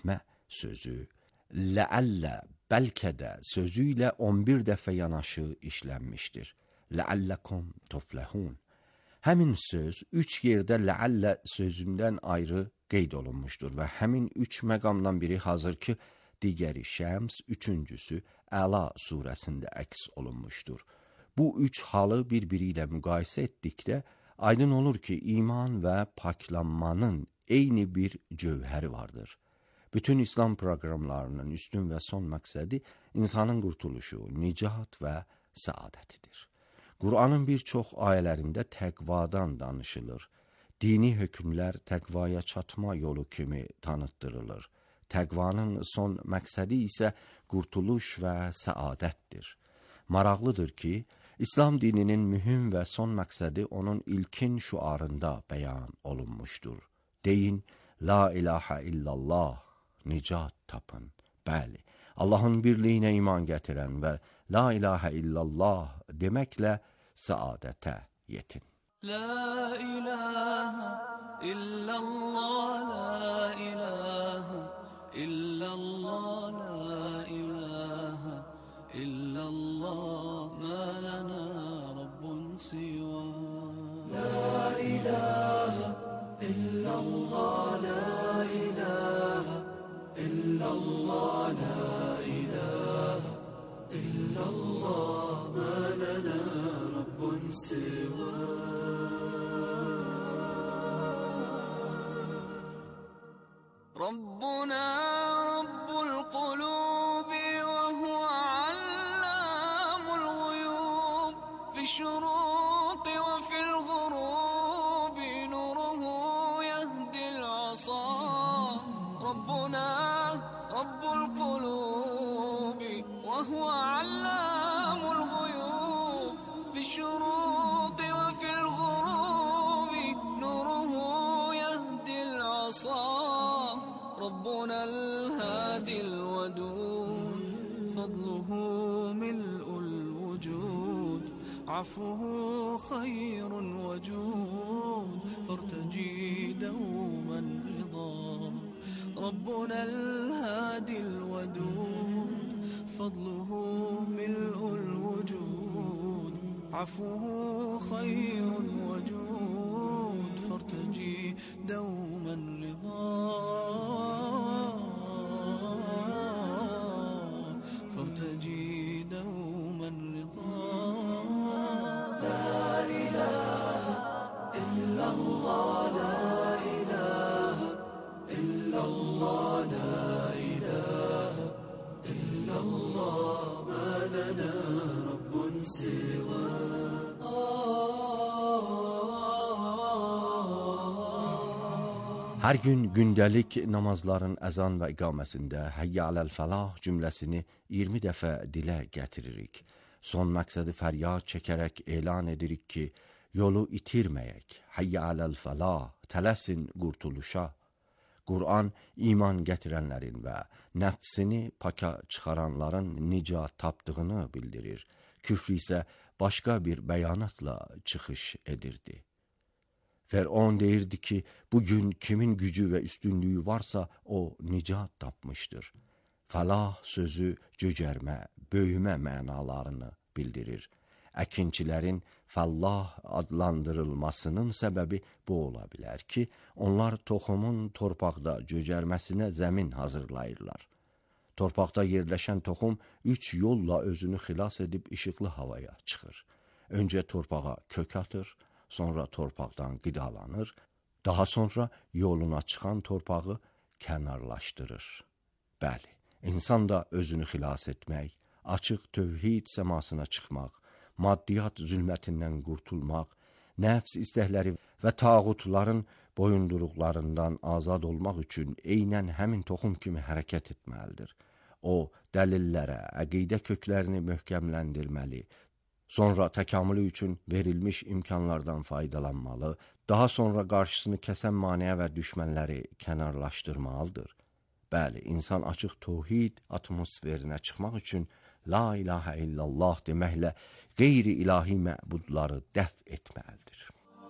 sözü, ləəllə, bəlkə də sözü ilə on bir dəfə yanaşı işlənmişdir. Ləəlləkum tufləhun. Həmin söz üç yerdə ləəllə sözündən ayrı qeyd olunmuşdur və həmin üç məqamdan biri hazır ki, digəri Şəms, üçüncüsü Əla surəsində əks olunmuşdur. Bu üç halı bir-biri ilə müqayisə etdikdə aydın olur ki, iman və paklanmanın eyni bir cövhəri vardır. Bütün İslam proqramlarının üstün və son məqsədi insanın qurtuluşu, nicat və səadətidir. Qur'anın bir çox ayələrində təqvadan danışılır. Dini hökmlər təqvaya çatma yolu kimi tanıtdırılır. Təqvanın son məqsədi isə qurtuluş və səadətdir. Maraqlıdır ki, İslam dininin mühüm və son məqsədi onun ilkin şüarında bəyan olunmuşdur. Deyin, la ilahə illallah, nicat tapın. Bəli, Allahın birliyinə iman gətirən və la ilahə illallah deməklə səadətə yetin. La ilahə illallah, la ilahə illallah, la ilahə illallah, mə lənə Rabbun sivə. La ilahə illallah, la ilahə illallah, la ilahə illallah, mə lənə Rabbun sivə. ربنا رب القلوب وهو علام الغيوب في الشروق وفي الغروب نوره يهدي العصا. ربنا رب القلوب وهو علام الغيوب في الشروق وفي الغروب نوره يهدي العصا. ربنا الهادي الودود فضله ملء الوجود عفوه خير وجود فارتجي دوما رضا. ربنا الهادي الودود فضله ملء الوجود عفوه خير وجود فارتجي دوما رضا. فارتجي دوما رضا. لا إله إلا الله، لا إله إلا الله، لا إله إلا الله، ما لنا رب سوى. Hər gün gündəlik namazların əzan və iqaməsində Həyyə aləl fəlah cümləsini iyirmi dəfə dilə gətiririk. Son məqsədi fəryad çəkərək elan edirik ki, yolu itirməyək. Həyyə aləl fəlah, tələsin qurtuluşa. Qur'an iman gətirənlərin və nəfsini paka çıxaranların nicat tapdığını bildirir. Küfr isə başqa bir bəyanatla çıxış edirdi. Fər'on deyirdi ki, bugün kimin gücü və üstünlüyü varsa o nicat tapmışdır. Fəlah sözü cöcərmə, böyümə mənalarını bildirir. Əkinçilərin fəllah adlandırılmasının səbəbi bu ola bilər ki, onlar toxumun torpaqda cöcərməsinə zəmin hazırlayırlar. Torpaqda yerləşən toxum üç yolla özünü xilas edib işıqlı havaya çıxır. Öncə torpağa kök atır, sonra torpaqdan qidalanır, daha sonra yoluna çıxan torpağı kənarlaşdırır. Bəli, insan da özünü xilas etmək, açıq tövhid səmasına çıxmaq, maddiyyat zülmətindən qurtulmaq, nəfs istəkləri və tağutların boyunduruqlarından azad olmaq üçün eynən həmin toxum kimi hərəkət etməlidir. O, dəlillərə, əqidə köklərini möhkəmləndirməli, sonra təkamülü üçün verilmiş imkanlardan faydalanmalı, daha sonra qarşısını kəsən maneə və düşmənləri kənarlaşdırmalıdır. Bəli, insan açıq tövhid atmosferinə çıxmaq üçün la ilahə illallah deməklə qeyri-ilahi məbudları dəf etməlidir.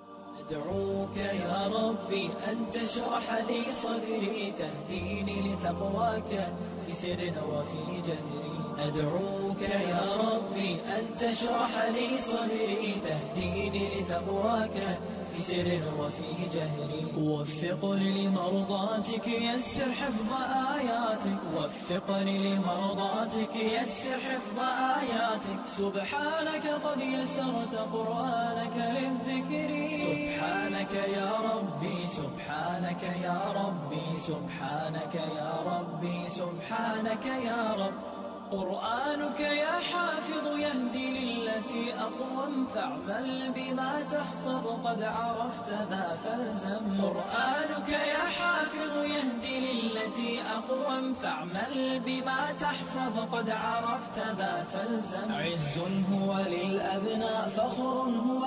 أدعوك يا ربي أن تشرح لي صدري تهديني لتقواك في سر وفي جهري أدعوك يا ربي أن تشرح لي صدري تهديني لتقواك في سر وفي جهري وفقني لمرضاتك يسر حفظ آياتك وفقني لمرضاتك يسر حفظ آياتك سبحانك قد يسرت قرآنك للذكر سبحانك يا ربي سبحانك يا ربي سبحانك يا ربي سبحانك يا رب قرآنك يا حافظ يهدي للتي أقوم فاعمل بما تحفظ قد عرفت ذا فالزم قرآنك يا حافظ يهدي للتي أقوم فاعمل بما تحفظ قد عرفت ذا فالزم عز هو للأبناء فخر هو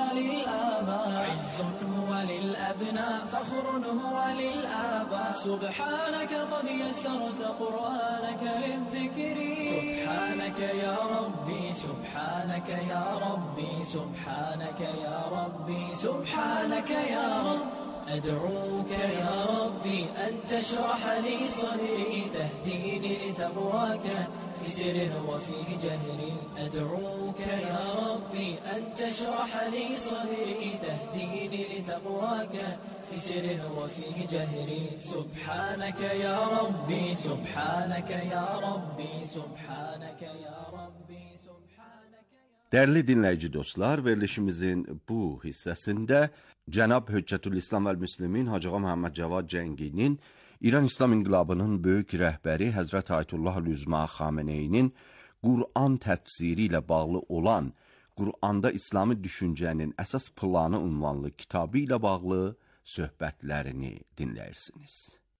للآباء عز هو للأبناء فخر هو للآباء سبحانك قد يسرت قرآنك للذكر سبحانك يا ربي سبحانك يا ربي سبحانك يا ربي سبحانك يا رب أدعوك يا ربي أن تشرح لي صدري تهديني لتقواك في سر وفي جهري أدعوك يا ربي أن تشرح لي صدري تهديني لتقواك في سر وفي جهري سبحانك يا ربي سبحانك يا ربي سبحانك يا ربي سبحانك يا Değerli dinleyici dostlar, verilişimizin bu hissəsində Cənab Höccətül İslam və Müslimin Hacı Ağa Məhəmməd Cavad Cənginin İran İslam İnqilabının böyük rəhbəri Həzrət Ayətullah Üzma Xameneyinin Qur'an təfsiri ilə bağlı olan Qur'anda İslami düşüncənin əsas planı ünvanlı kitabı ilə bağlı söhbətlərini dinləyirsiniz.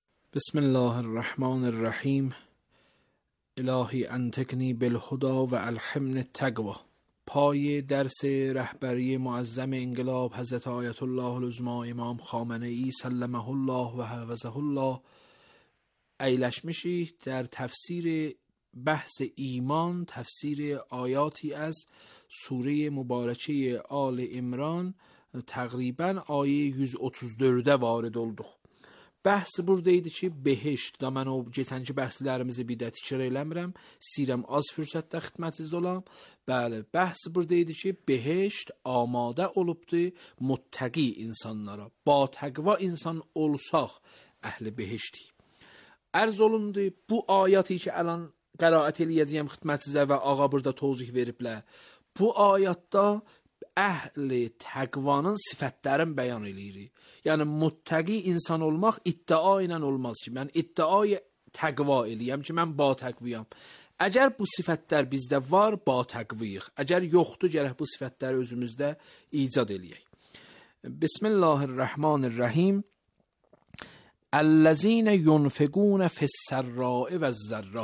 Bismillahirrahmanirrahim. İlahi entekni bilhuda ve elhimni tegva. پای درس رهبری معظم انقلاب حضرت آیت الله العظما امام خامنه‌ای سلمه الله و حفظه الله ایلشmişik در تفسیر بحث ایمان تفسیر آیاتی از سوره مبارکه آل عمران تقریبا آیه yüz otuz dördə varid olduq. Bəhs burada idi ki, behişt, da mən o geçənki bəhslərimizi bir də tikrar eləmirəm, istəyirəm az fürsətdə xidmətinizdə olam. Bəli, bəhs burada idi ki, behişt amadə olubdu muttəqi insanlara. Ba təqva insan olsaq, əhli behiştik. Ərz olundu, bu ayəti ki, ələn qəraət eləyəcəyəm xidmətinizə və ağa burada tozih veriblər. Bu ayətdə əhli təqvanın sifətlərini bəyan eləyirik. Yəni muttəqi insan olmaq iddia ilə olmaz ki, mən iddiayı təqva eləyəm ki, mən ba təqviyam. Əgər bu sifətlər bizdə var, ba təqviyik. Əgər yoxdur, gərək bu sifətləri özümüzdə icad eləyək. Bismillahirrahmanirrahim. Əllezine yunfiqun fis-serra'i vez-zerra.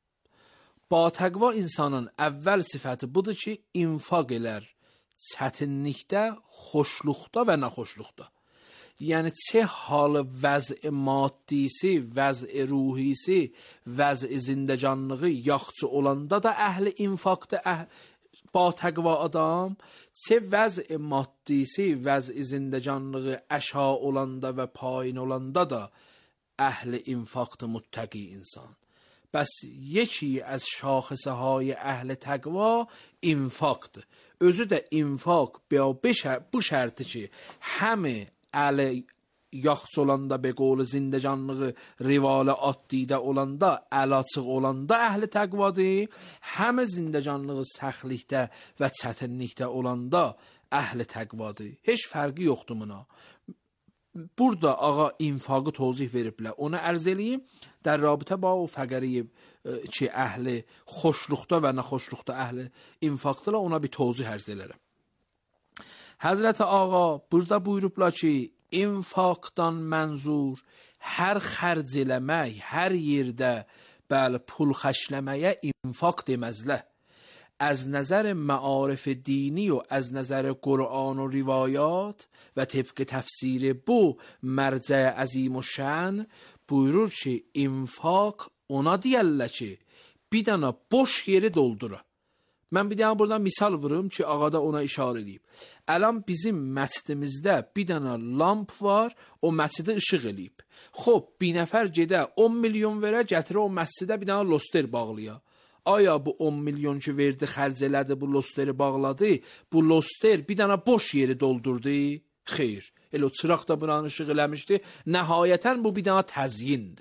Ba təqva insanın əvvəl sifəti budur ki, infaq elər. çətinlikdə, xoşluqda və naxoşluqda. Yəni, çə halı vəz-i maddisi, vəz-i ruhisi, vəz-i zindəcanlığı yaxçı olanda da əhli infaqda əh ba təqva adam, çə vəz-i maddisi, vəz-i zindəcanlığı əşa olanda və payın olanda da əhli infaqda muttəqi insan. Bəs yeki az şaxəsə های اهل təqva infaqdır. Özü də infaq bu şərti ki, həmi əli yaxç olanda, be qolu zindəcanlığı rivalə addidə olanda, əl açıq olanda əhli təqvadır, həmi zindəcanlığı səxlikdə və çətinlikdə olanda əhli təqvadır. Heç fərqi yoxdur buna. Burada ağa infaqı tozih veriblər. Onu ərz eləyim, در رابطه با o fəqəri ki, əhli xoşluqda və naxoşluqda əhli infaqdırlar, ona bir tozih ərz elərəm. Həzrət ağa burada buyurublar ki, infaqdan mənzur hər xərc eləmək, hər yerdə bəli, pul xərcləməyə infaq deməzlər. از نظر معارف دینی و از نظر قرآن و روایات و طبق تفسیر bu مرجع عظیم و şən buyurur ki, infaq ona deyərlər ki, bir dənə boş yeri doldura. Mən bir dənə buradan misal vurum ki, ağa da ona işarə edib. Əlan bizim məscidimizdə bir dənə lamp var, o məscidə işıq eləyib. Xob, bir nəfər gedə on milyon verə, gətirə o məscidə bir dənə loster bağlaya. Aya bu on milyon ki verdi, xərc elədi, bu losteri bağladı, bu loster bir dənə boş yeri doldurdu? Xeyr. Elə o çıraq da buranı işıq eləmişdi. Nəhayətən bu bir dənə təzyindir.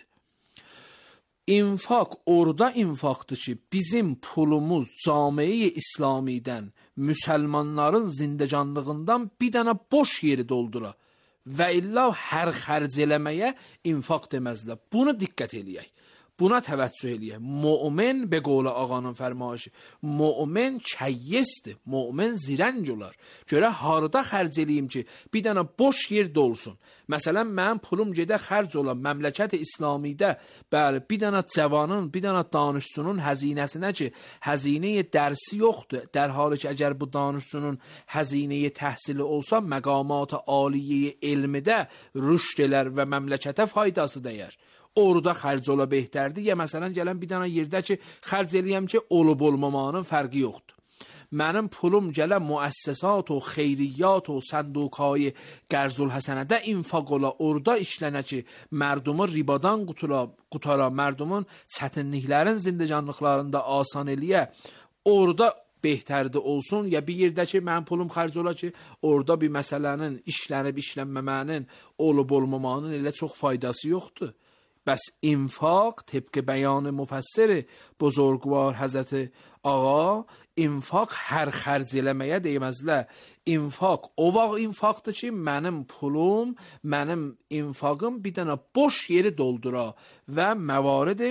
İnfaq orada infaqdır ki, bizim pulumuz camiye İslamidən, müsəlmanların zindecanlığından bir dənə boş yeri doldura. Və illa hər xərc eləməyə infaq deməzlər. Bunu diqqət eləyək. Buna təvəccüh eləyək. Mümin, be qovla ağanın fərmayışı, mümin kəyyesdir, mümin zirənc olar. Görə harada xərc eləyim ki, bir dənə boş yer dolsun. Məsələn, mənim pulum gedə xərc olan məmləkət-i İslamidə, bəli, bir dənə cavanın, bir dənə danışçunun həzinəsinə ki, həzinəyə dərsi yoxdur. در حالی ki, əgər bu danışçunun həzinəyə təhsili olsa, məqamat-ı aliyyə elmidə rüşd elər və məmləkətə faydası dəyər. Orada xərc ola behtərdir. Ya məsələn, gələn bir dənə yerdə ki, xərc eləyəm ki, olub olmamanın fərqi yoxdur. Mənim pulum gələn müəssisat o, xeyriyyat o, sənduqayı qərzul həsənədə infaq ola, orada işlənə ki, mərdumu ribadan qutara, qutara, mərdumun çətinliklərin zindecanlıqlarında asan eləyə, orada behtərdə olsun. Ya bir yerdə ki, mənim pulum xərc ola ki, orada bir məsələnin işlənib işlənməmənin, olub olmamanın elə çox faydası yoxdur. Bəs infaq, təbqə bəyan müfəssir buzurgvar Həzrət Ağa, infaq hər xərc eləməyə deməzlər. İnfaq o vaxt infaqdır ki, mənim pulum, mənim infaqım bir dənə boş yeri doldura və məvaridi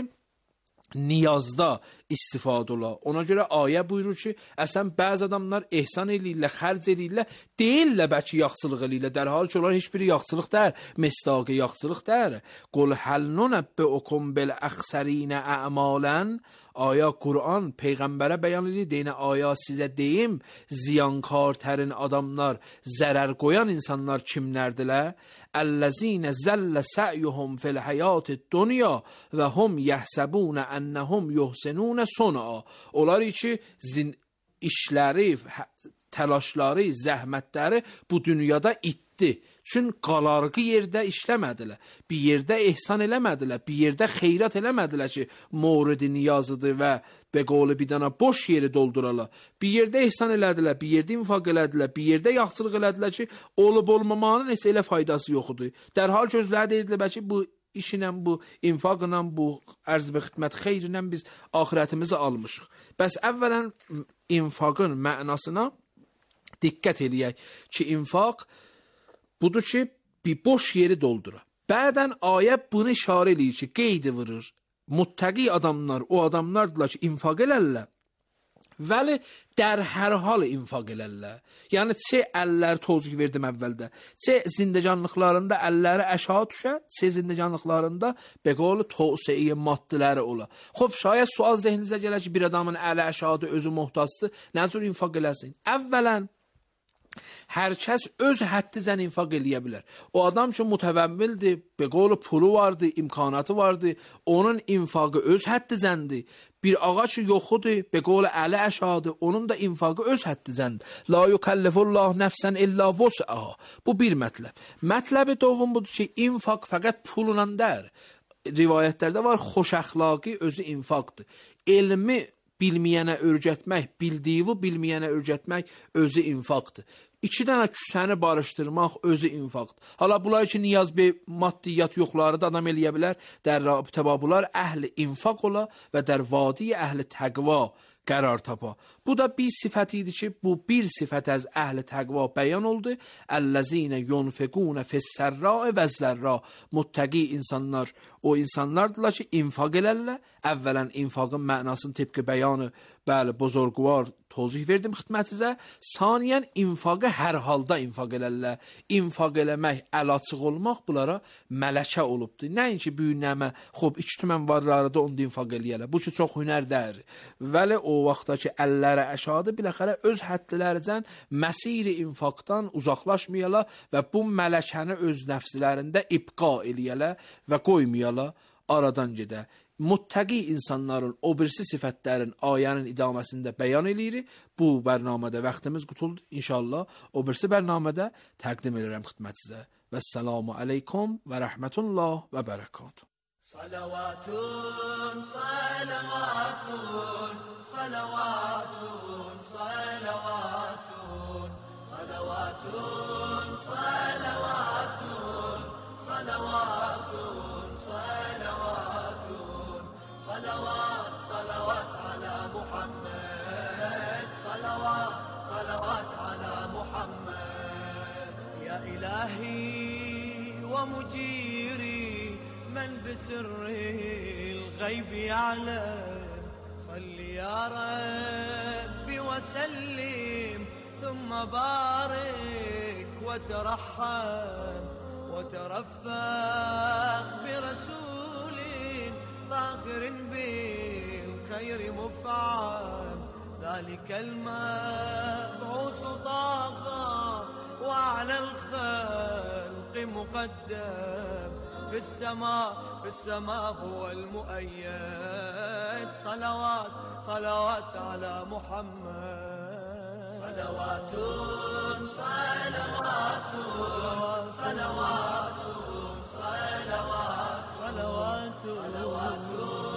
niyazda istifadə ola. Ona görə ayə buyurur ki, əsən bəzi adamlar ehsan eləyirlər, xərc eləyirlər, deyirlər bəlkə yaxçılıq eləyirlər, در حال ki, onlar heç biri yaxçılıq deyir, mestaqı yaxçılıq deyir. Qul həl nunəbbiukum bil əxsərinə əmalən. Aya Qur'an peyğəmbərə bəyan edir, deyinə aya sizə deyim, ziyankartərin adamlar, zərər qoyan insanlar kimlərdilər? Əl-ləzinə zəllə sə'yuhum fil həyat-i dünya və hum yəhsəbunə ənəhum yuhsinunə sona. Onlar ki, zin işləri, təlaşları, zəhmətləri bu dünyada itdi. Çün qalarqı yerdə işləmədilər, bir yerdə ehsan eləmədilər, bir yerdə xeyrat eləmədilər ki, moridi niyazıdır və beqoğlu bir dana boş yeri dolduralar. Bir yerdə ehsan elədilər, bir yerdə infaq elədilər, bir yerdə yaxçılıq elədilər ki, olub olmamanın heç elə faydası yoxudur. Dərhal ki, özləri deyirdilər, bəlkə bu işinlə, bu infaqla, bu ərz və xidmət xeyrinlə biz axirətimizi almışıq. Bəs əvvələn infaqın mənasına diqqət eləyək ki, infaq budur ki, bir boş yeri doldura. Bədən ayə bunu işarə eləyir ki, qeydi vurur. Muttəqi adamlar, o adamlardırlar ki, infaq elərlər. Vəli در hər hal infaq elərlər. Yəni, çə əlləri tozq verdim əvvəldə. Çə zindecanlıqlarında əlləri əşağı düşə, çə zindecanlıqlarında beqoğlu tövsiyə maddiləri ola. Xob, şayət sual zehninizə gələr ki, bir adamın əli əşağı özü muhtasdır, nə cür infaq eləsin? Əvvələn, hər kəs öz həddicən infaq eləyə bilər. O adam ki, mütəvəmmildir, beqoğlu pulu vardı, imkanatı vardı, onun infaqı öz həddicəndir. Bir ağa ki, yoxudur, beqoğlu əli əşadır, onun da infaqı öz həddicəndir. La yukəllifullah nəfsən illa vus'aha. Bu bir mətləb. Mətləbi doğum budur ki, infaq fəqət pulla dər. Rivayətlərdə var, xoş əxlaqi özü infaqdır. Elmi bilməyənə öyrətmək, bildiyi bilməyənə öyrətmək özü infaqdır. İki dənə küsəni barışdırmaq özü infaqdır. Hala bunlar ki, niyaz bir maddiyyat yoxları da adam eləyə bilər. Dər rabitəba bunlar əhli infaq ola və dər vadi əhli təqva qərar tapa. Bu da bir sifət idi ki, bu bir sifət az əhl-i təqva bəyan oldu. Əl-ləzinə yunfiqunə fis-sərra və zərra. Muttəqi insanlar, o insanlardırlar ki, infaq elərlər. Əvvələn infaqın mənasını tibqi bəyanı, bəli, buzurgvar tozih verdim xidmətinizə. Saniyən infaqı hər halda infaq elərlər. İnfaq eləmək, əl açıq olmaq bunlara mələkə olubdur. Nəinki büyük nəmə, xob, iki tümən varlarında onda infaq eləyərlər. Bu ki, çox hünər dəyər. Vəli o vaxtda ki, əllərə əşadı, biləxərə öz həddilərəcən məsiri infaqdan uzaqlaşmayalar və bu mələkəni öz nəfslərində ibqa eləyələr və qoymayalar aradan gedə. muttəqi insanların o birisi sifətlərin ayənin idaməsində bəyan edirik. Bu bərnamədə vaxtımız qutuldu. İnşallah o birisi bərnamədə təqdim edirəm xidmətinizə. Vəssalamu aleykum və rəhmətullah və bərəkatuh. Salavatun, salavatun, salavatun, salavatun, salavatun, salavatun, salavatun, salavatun, salavat, salavat ala Muhammed, salavat, salavat ala Muhammed. Ya ilahi wa mujiri من بسر الغيب يعلم صل يا ربي وسلم ثم بارك وترحم وترفق برسول طاهر بالخير مفعم ذلك المبعوث طه وعلى الخلق مقدم في السماء في السماء هو المؤيد صلوات صلوات على محمد صلوات صلوات صلوات صلوات صلوات صلوات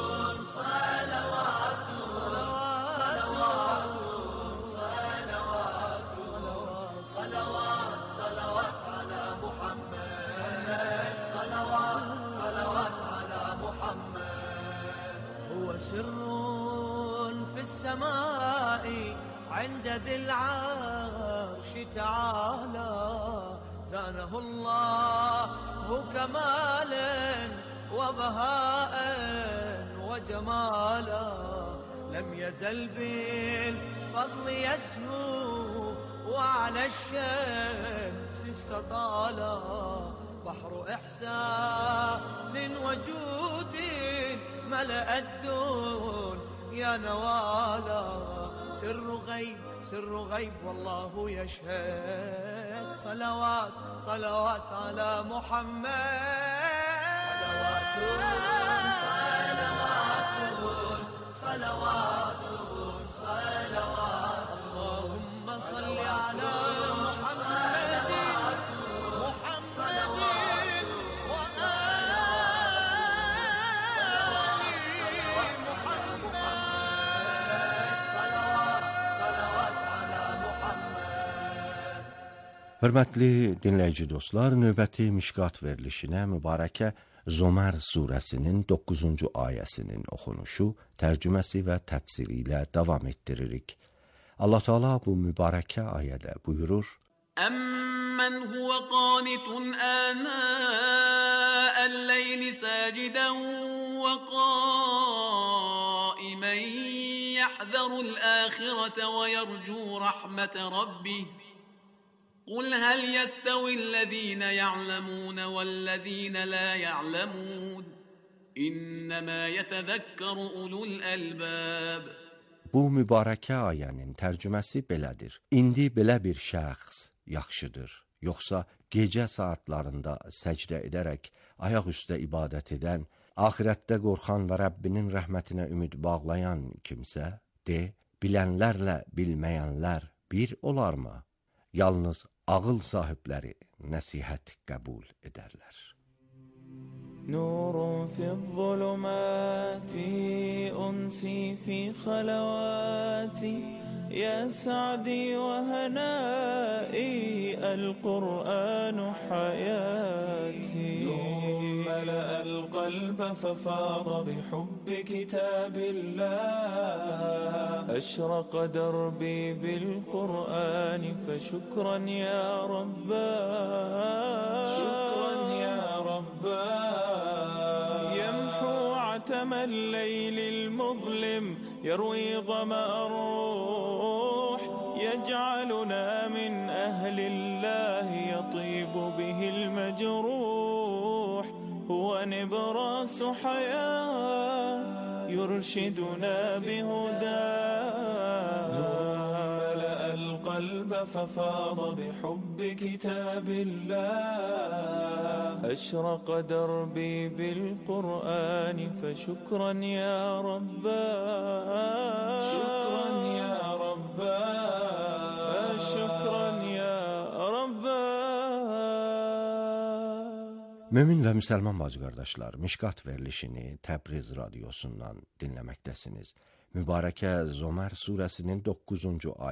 صلوات صلوات صلوات صلوات صلوات على محمد صلوات صلوات على محمد هو سر في السماء عند ذي العرش تعالى زانه الله كمالا وبهاء وجمالا لم يزل بالفضل يسمو وعلى الشمس استطالا بحر إحسان وجود ملأ الدنيا نوالا سر غيب سر غيب والله يشهد صلوات صلوات على محمد صلوات صلوات صلوات صلوات اللهم صل على محمد Hörmətli dinləyici dostlar, növbəti Mişqat verilişinə mübarəkə Zomər surəsinin doqquzuncu ayəsinin oxunuşu, tərcüməsi və təfsiri ilə davam etdiririk. Allah Teala bu mübarəkə ayədə buyurur: أَمَّنْ هُوَ قَانِتٌ آنَاءَ اللَّيْلِ سَاجِدًا وَقَائِمًا يَحْذَرُ الْآخِرَةَ وَيَرْجُو رَحْمَةَ رَبِّهِ قُلْ هَلْ يَسْتَوِي الَّذِينَ يَعْلَمُونَ وَالَّذِينَ لَا يَعْلَمُونَ إِنَّمَا يَتَذَكَّرُ أُولُو الْأَلْبَابِ. Bu mübarəkə ayənin tərcüməsi belədir. İndi belə bir şəxs yaxşıdır, yoxsa gecə saatlarında səcdə edərək ayaq üstə ibadət edən, axirətdə qorxan və Rəbbinin rəhmətinə ümid bağlayan kimsə, de, bilənlərlə bilməyənlər bir olarmı? Yalnız ağıl sahibləri nəsihət qəbul edərlər. نور في الظلمات أنسي في خلواتي يا سعدي وهنائي القرآن حياتي ملأ القلب ففاض بحب كتاب الله أشرق دربي بالقرآن فشكرا يا رباه شكرا يا رباه عتم الليل المظلم يروي ظمأ الروح يجعلنا من أهل الله يطيب به المجروح هو نبراس حياة يرشدنا بهداه ملأ القلب ففاض بحب كتاب الله أشرق دربي بالقرآن فشكرا يا ربا شكرا يا ربا شكرا يا ربا. Mömin və müsəlman bacı qardaşlar, Mişqat verilişini Təbriz radiosundan dinləməkdəsiniz. Mübarəkə Zomər surəsinin doqquzuncu